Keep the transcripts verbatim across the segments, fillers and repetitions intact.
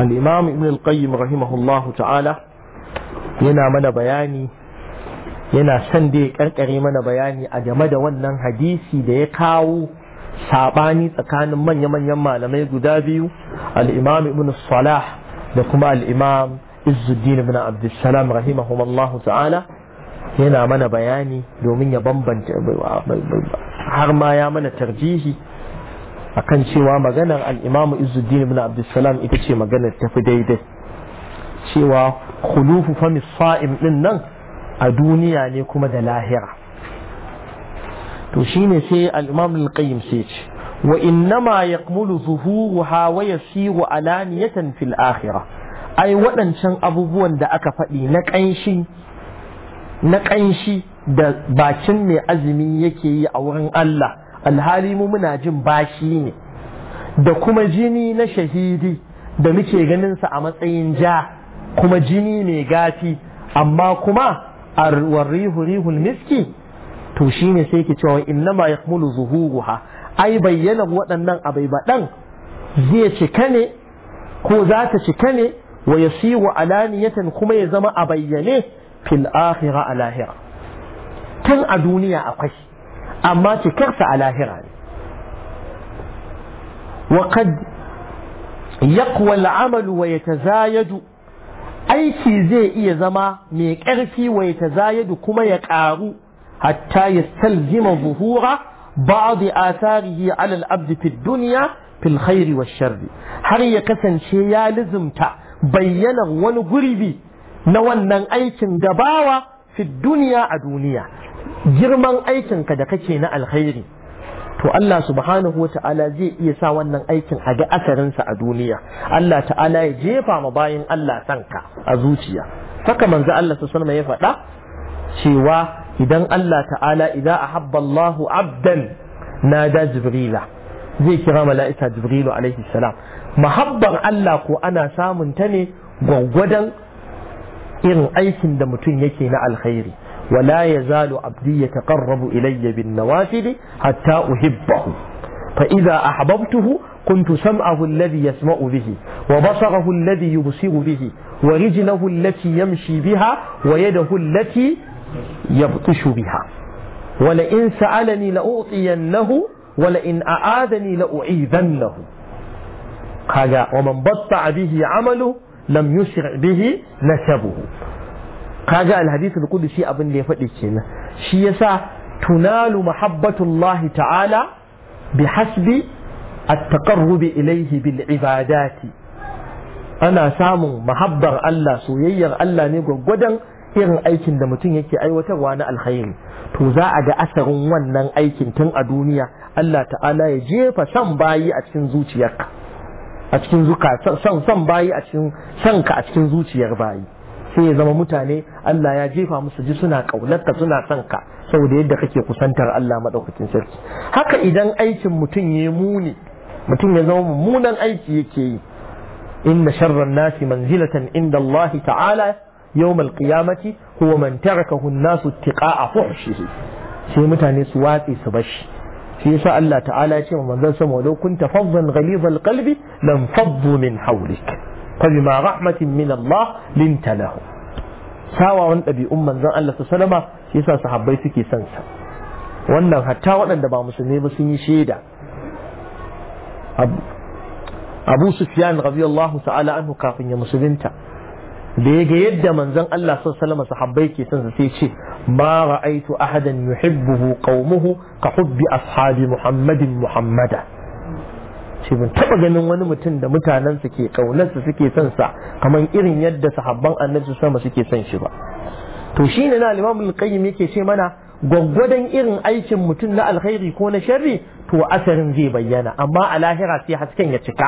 al-imam ibn al-qayyim rahimahullahu ta'ala yana mana bayani, yana son da ya karkare mana bayani a game da wannan hadisi da ya kawo sabani tsakanin manya-manyan malamai guda biyu, al-imam ibn salah da kuma al-imam izzuddin ibn abdussalam rahimahullahu ta'ala. Yana mana bayani domin ya bambanta, har ma ya mana tarjihi akan cewa maganar al-imam izzuddin ibn abdussalam ita ce maganar tafi daidai, cewa khulufu fami sa'im din nan a duniya ne kuma da lahira. To shine sai al-imam al-qayyim sai ce wa innama yakmulu zuhuruha wa yasiru alaniyatan fil akhirah. Ai waɗancan abubuwan da aka faɗi na ƙanshi na ƙanshi da bakin mai azumi yake yi a wurin Allah, alhali mu muna jin bashi ne, da kuma jini na shahidi da muke ganin sa a matsayin ja, kuma jini mai gafi, amma kuma arwarihu rihul miski. To shine sai ke cewa innama yakmulu zuhuruha, ai bayyana waɗannan abai baɗan zai cika ne ko za ta cika ne, wa yasiru alaniyatan kuma ya zama a bayyane fil akhirah a lahira. Tun a duniya akwai, amma cikarsa a lahira ne. wa qad yaqwa al-amal wa yatazayadu, aiki zai iya zama mai ƙarfi wa yatazayadu kuma ya ƙaru hatta yastalzima zuhura ba'd atharihi ala al-abd fi ad-dunya fil khair wa sharri, har ya kasance ya lizumta bayyanar wani gurbi na wannan aikin gabawa fi duniya a duniya. Girman aikinka da kake na alkhairi, to Allah subhanahu wa ta'ala zai iya sa wannan aikin a ga asarinsa a duniya. Allah ta'ala ya jefa ma bayin Allah sanka a zuciya. Saka manzo Allah sallallahu alaihi wasallam ya faɗa cewa idan Allah ta'ala idan ahabba Allahu abdan nada jibrila, zai kira mala'ika jibrilu alaihi salam. Mahabbar Allah ko ana samun ta ne gwaggwadon irin aikin da mutum yake na alkhairi. wala yazalu abdi yataqarrabu ilayya bin nawafil hatta uhibbahu, fa idza ahbabtuhu kuntu sam'ahu alladhi yasma'u bihi wa basarahu alladhi yubsiru bihi wa rijluhu allati yamshi biha wa yadahu allati yabtishu biha wa la in sa'alani la u'tiyannahu wa la in a'adani la u'idannahu. kaga wa man batta bihi 'amalu lam yusri bihi nasabuhu. kaga alhadith al-qudsi abin da ya faɗi kenan. shi yasa tunalu mahabbatullahi ta'ala bihasbi at-taqarrub ilayhi bil ibadati. ana samun mahabbar Allah, soyayyar Allah ne gwaggwadon irin aikin da mutum yake aiwatarwa na alkhairi. to za a ga asarin wannan aikin tun a duniya. Allah ta'ala ya jefa san bayi a cikin zuciyarka, a cikin zuka san san bayi a cikin sanka a cikin zuciyar bayi, sai ya zama mutane Allah ya jefa musu ji suna kaunarka, suna son ka saboda yadda kake kusantar Allah madaukakin sarki. Haka idan aikin mutum ya muni, mutum ya zama mummunan aiki yake yi, inna sharran nasi manzilatan inda Allah ta'ala yawm al-qiyamati huwa man tarakahu an-nasu ittiqa'a fuhshihi, sai mutane su watsi su bashi. shi yasa Allah ta'ala ya ce wa manzon sa, walau kunta faddan ghalidhal qalbi lam faddu min hawlik فبما رحمة من الله لنت له. ساوى وان أبي أم من الله سلمة يسا صحابي سكي سنسا وانا حتى وانا دبا مسلمي بسني شيدا. أبو سفيان رضي الله تعالى عنه كافين يا مسلمتا بيجي يد من زن الله صلى الله عليه وسلم صحابي كي سنسا سيشي ما رأيت أحدا يحبه قومه كحب أصحاب محمد محمدا. ce ban taba ganin wani mutum da mutanensa ke kaunarsa suke son sa kamar irin yadda sahabban annabi sama suke son shi ba. to shine na Imam al-Qayyim yake ce mana gwaggwadon irin aikin mutum na alkhairi ko na sharri, to asarin zai bayyana, amma a lahira sai hasken ya cika.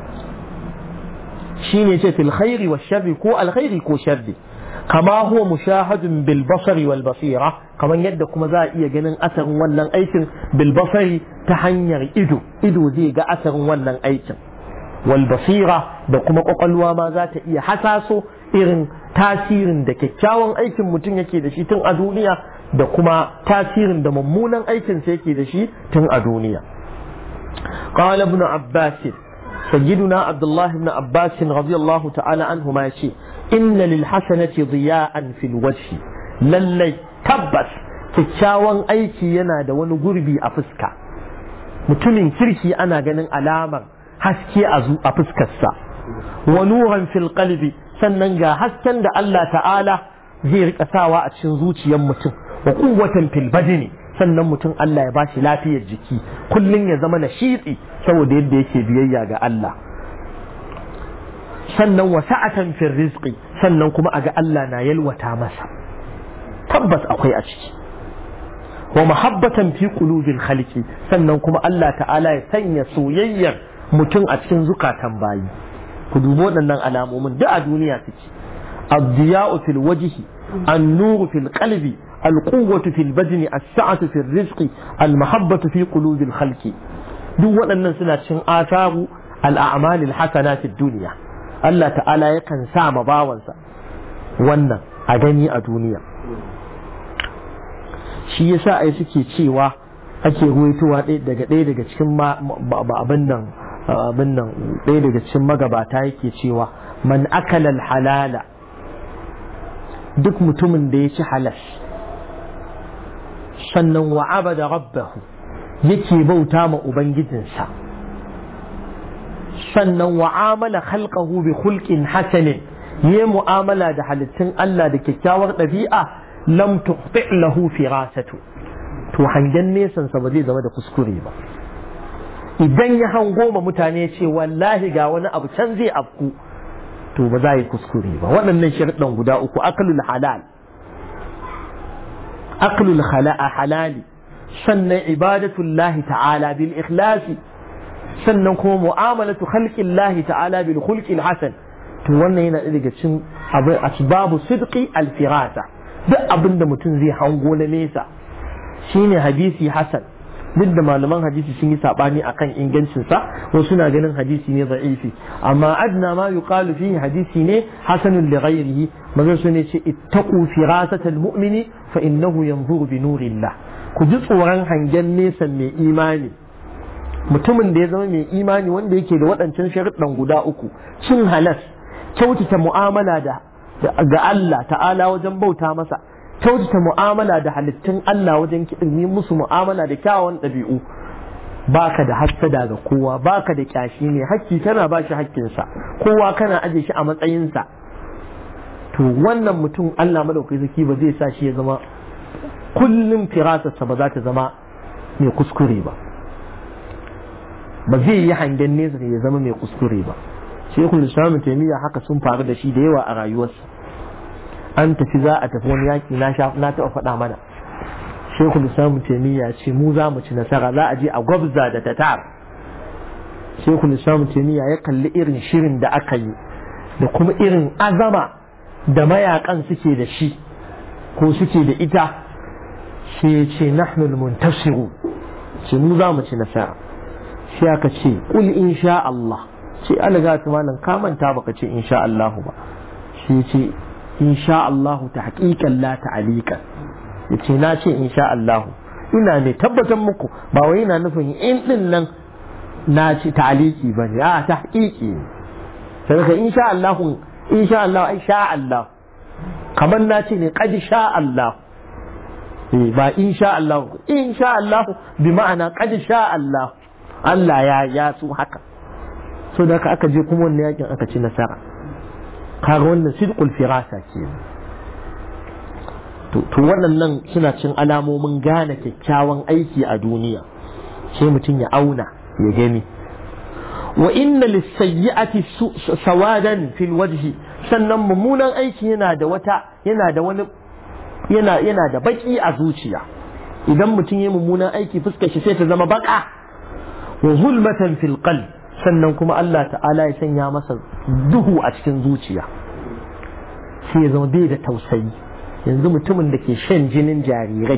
shine ce fil khairi wa sharri, ko alkhairi ko sharri, kama huwa mushahadun bil basari wal basira, kamar yadda kuma za a iya ganin asarin wannan aikin bil basari ta hanyar ido, ido zai ga asarin wannan aikin, wal basira da kuma kwakwalwa ma za ta iya hasaso irin tasirin da kyakkyawan aikin mutum yake da shi tun a duniya da kuma tasirin da mummunan aikin sa yake da shi tun a duniya. qala ibn abbas sayyiduna abdullahi ibn abbas radiyallahu ta'ala anhu ma yace inna lil hasanati diya'an fil wajhi lallai tabbas kyakkyawan aiki yana da wani gurbi a fuska mutumin kirki ana ganin alamar haske a fuskarsa wa nuran fil qalbi sannan ga hasken da Allah ta'ala zai rika sawa a cikin zuciyar mutum wa quwwatan fil badani sannan mutum Allah ya bashi lafiyar jiki kullun ya zama nashiti saboda yadda yake biyayya ga Allah sannan wa sa'atan fil rizqi sannan kuma aga Allah na yalwata masa tabbas akwai a ciki wa mahabbatan fi qulubil khaliqi sannan kuma Allah ta'ala ya sanya soyayyar mutum a cikin zukatan bayi ku dubo waɗannan alamomin da a duniya suke ad-diya'u fil wajhi an-nuru fil qalbi al-quwwatu fil badni as-sa'atu fil rizqi al-mahabbatu fi qulubil khalqi duk waɗannan suna cikin atharu al-a'mal al-hasana fi dunya Allah ta'ala yakan sa ma bawansa wannan a gani a duniya shi yasa ai suke cewa ake ruwaitowa daga ɗaya daga cikin abin nan abin nan ɗaya daga cikin magabata yake cewa man akala halala duk mutumin da ya ci halas sannan wa abada rabbahu yake bauta ma ubangijinsa sannan wa amala khalqahu bi khulqin hasanin yayi mu'amala da halittun Allah da kyakkyawar ɗabi'a lam tuqti lahu firasatu to hangen nesan sa ba zai zama da kuskure ba idan ya hango ma mutane ce wallahi ga wani abu can zai afku to ba za yi kuskure ba waɗannan sharuɗan guda uku aklul halal aklul halali sannan ibadatullahi ta'ala bil ikhlasi sannan kuma mu'amalatu khalqillahi ta'ala bil khulqil hasan to wannan yana daga cikin asbabu sidqi al firasa duk abin da mutum zai hango na nesa shine hadisi hasan duk da malaman hadisi sun yi sabani akan ingancin sa wasu suna ganin hadisi ne da'ifi amma adna ma yuqalu fihi hadisi ne hasanun li ghayrihi manzo sun ce ittaqu firasatal mu'mini fa innahu yanzuru bi nurillah ku ji tsoron hangen nesa mai imani mutumin da ya zama mai imani wanda yake da waɗancan sharuɗan guda uku cin halas kyautata mu'amala da ga Allah ta'ala wajen bauta masa kyautata mu'amala da halittun Allah wajen yi musu mu'amala da kyawawan ɗabi'u baka da hassada ga kowa baka da kyashi ne hakki kana ba shi hakkinsa kowa kana aje shi a matsayinsa to wannan mutum Allah madaukai zaki ba zai sa shi ya zama kullum firasarsa ba za ta zama mai kuskure ba ba zai yi hangen nesa ya zama mai kuskure ba shekul islam taimiyya haka sun faru da shi da yawa a rayuwarsa an tafi za a tafi wani yaki na taɓa faɗa mana shekul islam taimiyya ce mu za mu ci nasara za a je a gwabza da tatar shekul islam taimiyya ya kalli irin shirin da aka yi da kuma irin azama da mayakan suke da shi ko suke da ita sai ya ce nahnu al-muntasiru ce mu za mu ci nasara sai aka ce kul insha Allah ce alaga ta malam ka manta baka ce insha Allah ba sai ce insha Allah ta haqiqan la ta'aliqan yace na ce insha Allah ina ne tabbatar muku ba wai ina nufin in din nan na ci ta'aliki bane a ta haqiqi sai ka insha Allah insha Allah ai sha Allah kamar na ce ne qad sha Allah ba insha Allah insha Allah bi ma'ana qad sha Allah Allah ya ya su haka so da aka je kuma wannan yakin aka ci nasara kaga wannan sidqul firasa ke to to waɗannan suna cin alamomin gane kyakkyawan aiki a duniya sai mutum ya auna ya gani wa inna lis-sayyi'ati sawadan fil wajhi sannan mummunan aiki yana da wata yana da wani yana yana da baki a zuciya idan mutum ya mummunan aiki fuskar shi sai ta zama baka wa zulmatan fil qalb sannan kuma Allah ta'ala ya sanya masa duhu a cikin zuciya sai ya zama bai da tausayi yanzu mutumin da ke shan jinin jarirai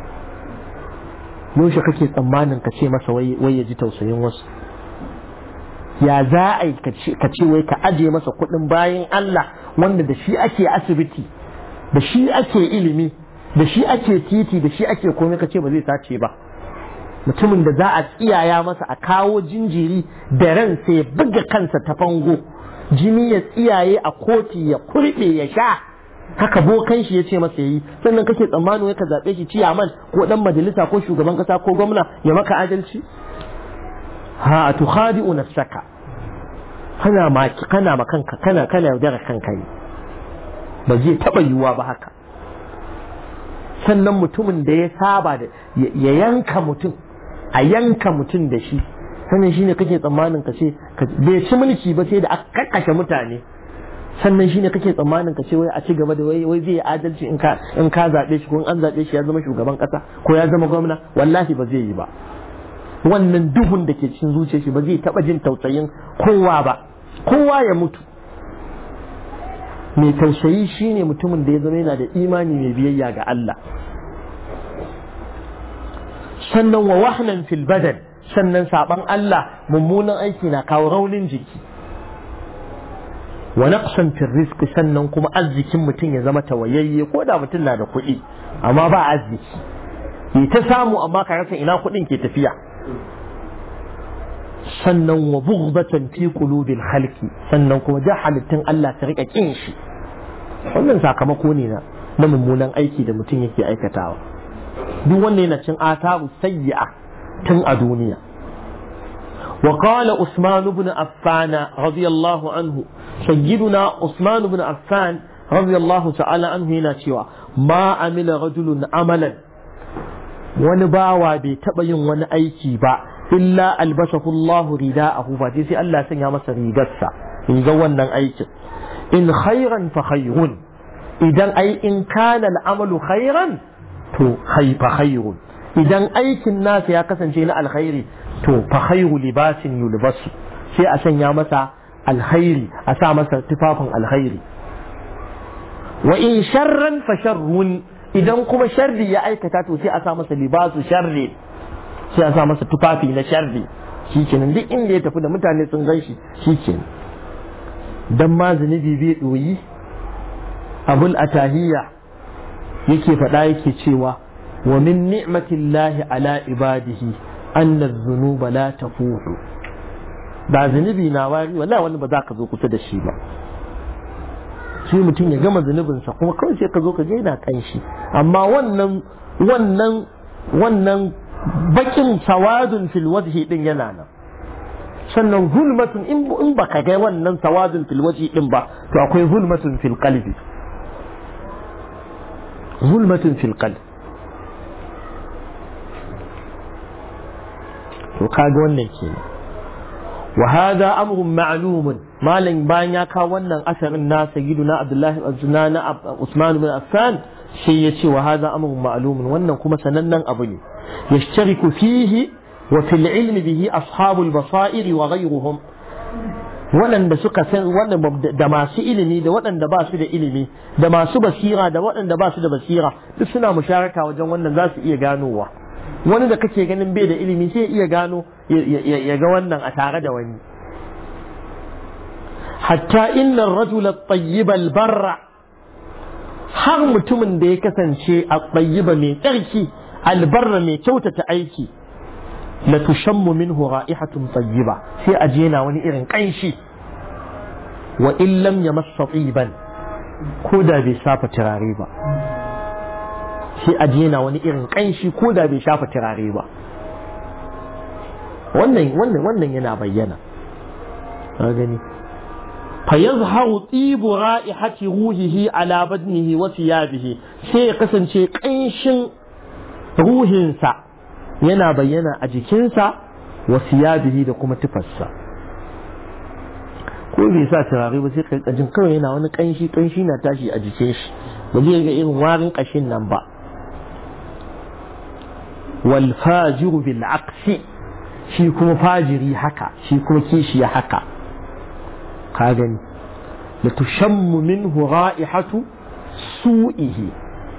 yaushe kake tsammanin ka ce masa wai ya ji tausayin wasu ya za a yi ka ce wai ka aje masa kuɗin bayan Allah wanda da shi ake asibiti da shi ake ilimi da shi ake titi da shi ake komai ka ce ba zai sace ba mutumin da za a tsiyaya masa a kawo jinjiri da ran sai ya buga kansa ta fango jini ya tsiyaye a koti ya kurɓe ya sha haka bokan shi ya ce masa yayi sannan kake tsammanin ka zaɓe shi ciyaman ko dan majalisa ko shugaban kasa ko gwamna ya maka adalci ha tukhadi'u nafsaka kana ma kana ma kanka kana kana yaudara kanka ne ba zai taba yiwuwa ba haka sannan mutumin da ya saba da ya yanka mutum a yanka mutum da shi sannan shine kake tsammanin ka ce bai ci mulki ba sai da aka kakkashe mutane sannan shine kake tsammanin ka ce wai a ci gaba da wai wai zai adalci in ka in ka zabe shi ko in an zabe shi ya zama shugaban kasa ko ya zama gwamna wallahi ba zai yi ba wannan duhun da ke cikin zuciyar shi ba zai taba jin tausayin kowa ba kowa ya mutu mai tausayi shine mutumin da ya zama yana da imani mai biyayya ga Allah sannan wa wahnan fil badan sannan saban Allah mummunan aiki na kawo raunin jiki wa naqsan fil rizqi sannan kuma arzikin mutum ya zama tawayayye ko da mutum na da kuɗi amma ba arziki yi ta samu amma ka rasa ina kuɗin ke tafiya sannan wa bughdatan fi qulubil khalqi sannan kuma da halittun Allah ta rika kin shi wannan sakamako ne na na mummunan aiki da mutum yake aikatawa duk wanda yana cin atabu sayyi'a tun a duniya wa qala Usman ibn Affan radiyallahu anhu sayyiduna Usman ibn Affan radiyallahu ta'ala anhu yana cewa ma amila rajulun amalan wani bawa bai taba yin wani aiki ba illa albasahu Allahu rida'ahu ba sai Allah sanya masa rigarsa rigar wannan aikin in khairan fa khairun idan ai in kana al'amalu khairan to fa khairun idan aikin nasa ya kasance na alkhairi to fa khairu libasin yulbasu sai a sanya masa alkhairi a sa masa tufafin alkhairi wa in sharran fa sharrun idan kuma sharri ya aikata to sai a sa masa libasu sharri sai a sa masa tufafi na sharri shikenan duk inda ya tafi da mutane sun gan shi shikenan dan ma zunubi bai doyi abul atahiyya yake faɗa yake cewa wa min ni'matillahi ala ibadihi anna dhunuba la tafuhu da zunubi na wari wallahi wani ba za ka zo kusa da shi ba sai mutum ya gama zunubinsa kuma kawai sai ka zo ka gaina kan shi amma wannan wannan wannan bakin sawadun fil wajhi din yana nan sannan zulmatun in baka ga wannan sawadun fil wajhi din ba to akwai zulmatun fil qalbi zulmatun fil qalbi to kaga wannan kenan wa hada amrun ma'lumun malan bayan ya kawo wannan asarin na sayyiduna abdullahi azna na usman bin affan sai ya ce wa hada amrun ma'lumun wannan kuma sanannen abu ne yashtariku fihi wa fil ilmi bihi ashabul basair wa ghayruhum waɗanda suka san waɗanda da masu ilimi da waɗanda ba su da ilimi da masu basira da waɗanda ba su da basira duk suna musharaka wajen wannan za su iya ganowa wani da kake ganin bai da ilimi sai iya gano ya ga wannan a tare da wani hatta inna ar-rajula at-tayyiba al-barra har mutumin da ya kasance at-tayyiba mai tsarki al-barra mai kyautata aiki la tushammu minhu ra'ihatun tayyiba sai a je na wani irin kanshi wa in lam yamassa tiban ko da bai shafa turare ba sai a je na wani irin kanshi ko da bai shafa turare ba wannan wannan wannan yana bayyana ka gani fa yazharu tibu ra'ihati ruhihi ala badnihi wa thiyabihi sai ya kasance kanshin ruhinsa yana bayyana a jikinsa wa thiyabihi da kuma tufarsa ko bai sa turare ba sai ka jin kawai yana wani kanshi kanshi na tashi a jikin shi ba zai ga irin warin kashin nan ba wal fajiru bil aqsi shi kuma fajiri haka shi kuma kishi ya haka ka gani la tushammu minhu ra'ihatu su'ihi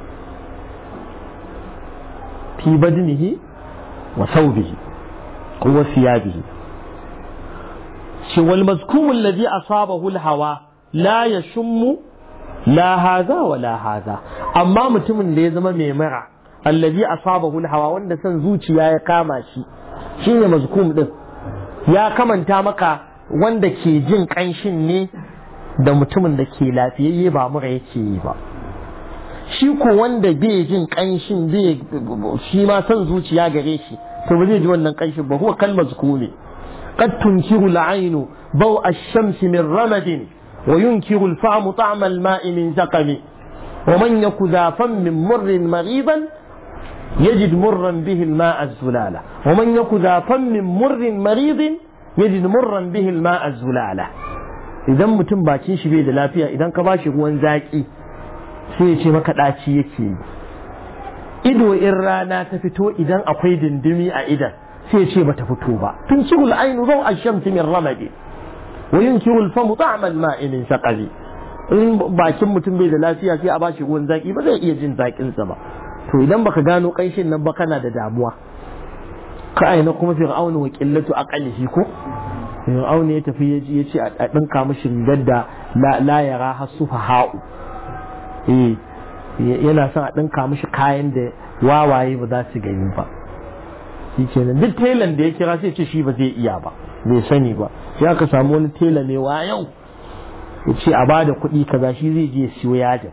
fi badnihi wa thawbihi wa thiyabihi shi wal mazkum alladhi asabahu al hawa la yashummu la hadha wa la hadha amma mutumin da ya zama mai mara allazi asabahu al-hawa wanda san zuciya ya kama shi shine mazkum din ya kamanta maka wanda ke jin kanshin ne da mutumin da ke lafiyayye ba mura yake yi ba shi ko wanda bai jin kanshin bai shi ma san zuciya gare shi to ba zai ji wannan kanshin ba huwa kal mazkumi qad tunkiru al-aynu ضوء الشمس من رمد وينكر الفم طعم الماء من سقم ومن يك ذا فم مر مريضا يجد مرا به الماء الزلالة ومن يك ذا فم مر مريض يجد مرا به الماء الزلالة idan mutum bakin shi bai da lafiya idan ka bashi ruwan zaki sai ya ce maka daci yake ido in rana ta fito idan akwai dindimi a idan sai ya ce bata fito ba tunshigul ainu zaw ash-shamsi min ramadi wa yunkiru al-famu ta'ma al-ma'i min saqali in bakin mutum bai da lafiya sai a bashi ruwan zaki ba zai iya jin zakin sa ba to idan baka gano kanshin nan ba kana da damuwa ka aina kuma fir'aunu wa qillatu aqalihi ko fir'aunu ya tafi ya ce a dinka mishi gadda la la yara hasufa ha'u eh yana son a dinka mishi kayan da wawaye ba za su gani ba shi kenan duk telan da ya kira sai ce shi ba zai iya ba bai sani ba sai aka samu wani tela mai wayau ya ce a bada kuɗi kaza shi zai je siyo yajin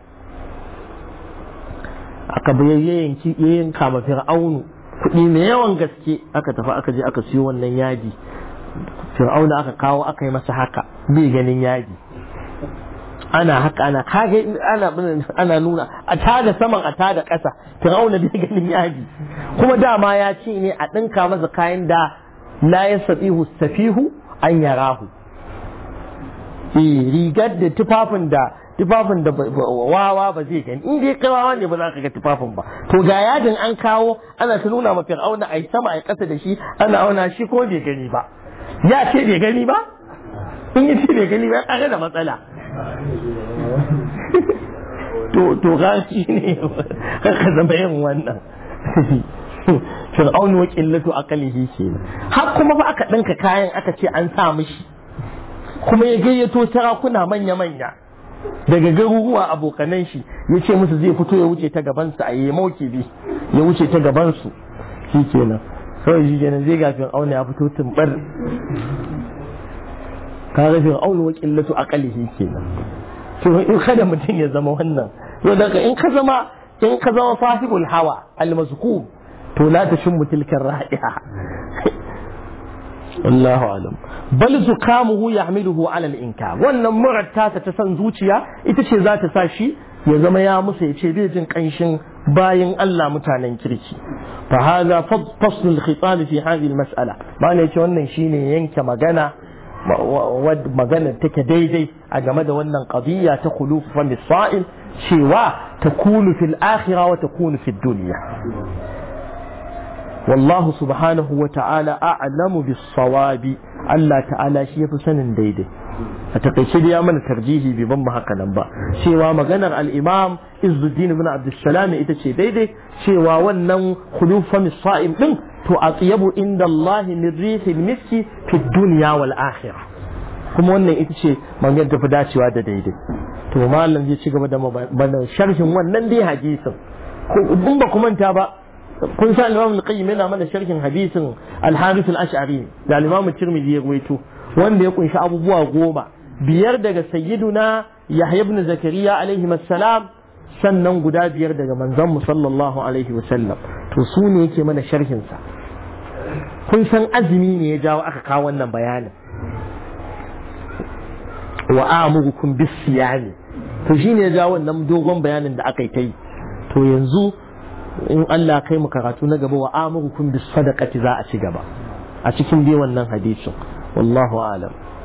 aka bayayyayin yayin kama fir'aunu kuɗi mai yawan gaske aka tafi aka je aka siyo wannan yaji fir'aunu aka kawo aka yi masa haka bai ganin yaji ana haka ana kage ana ana nuna a tada saman a tada ƙasa fir'auna bai ganin yaji kuma dama ya ce ne a ɗinka masa kayan da la yastatihu safihu an yarahu eh rigar da tufafin da tufafin da wawa ba zai gani in dai kawawa ne ba za ka ga tufafin ba to ga yadin an kawo ana ta nuna ma fir'auna ai sama ai ƙasa da shi ana auna shi ko bai gani ba ya ce bai gani ba in ya ce bai gani ba ya da matsala to to ga shi ne ka zama yin wannan fir'aun wa qillatu aqlihi kenan har kuma ba aka dinka kayan aka ce an sa mishi kuma ya gayyato sarakuna manya manya daga garuruwa abokanan shi ya ce musu zai fito ya wuce ta gaban su a yi maukibi ya wuce ta gaban su shikenan kawai shi kenan zai ga fir'aun ya fito tumbar kaga fir'aun wa qillatu aqlihi kenan to in kada mutum ya zama wannan to daga in ka zama in ka zama sahibul hawa al-mazkum to la tashmu tilka ar-ra'iha Allahu alam bal zukamuhu yahmiluhu ala al-inkar wannan muratta ta san zuciya ita ce za ta sa shi ya zama ya musa ya ce bai jin kanshin bayin Allah mutanen kirki fa hadha fasl al-khitab fi hadhihi al-mas'ala ba ne ce wannan shine yanke magana magana take daidai a game da wannan qadiyya ta khuluf fa misa'il cewa takunu fil akhirah wa takunu fid dunya wallahu subhanahu wa ta'ala a'lamu bis sawabi Allah ta'ala shi yafi sanin daidai a takaice da ya mana tarjihi bai ban mu haka nan ba cewa maganar al-imam Izzuddin ibn Abdul Salam ita ce daidai cewa wannan khuluf fa misa'il din to atyabu inda Allah min rihil miski fi dunya wal akhirah kuma wannan ita ce maganar tafi dacewa da daidai to malam zai ci gaba da bana sharhin wannan dai hadisin ko in ba ku manta ba kun san Imam al-Qayyim yana mana sharhin hadisin al-Harith al-Ash'ari da Imam Tirmidhi ya rawaito wanda ya kunshi abubuwa goma biyar daga sayyiduna Yahya ibn Zakariya alaihi assalam sannan guda biyar daga manzon mu sallallahu alaihi wasallam to su ne yake mana sharhin sa kun san azumi ne ya jawo aka kawo wannan bayanin wa amurukum bis-siyami to shine ya jawo wannan dogon bayanin da aka yi ta yi to yanzu in Allah kai mu karatu na gaba wa amurukum bis sadaqati za a ci gaba a cikin dai wannan hadisin wallahu a'lam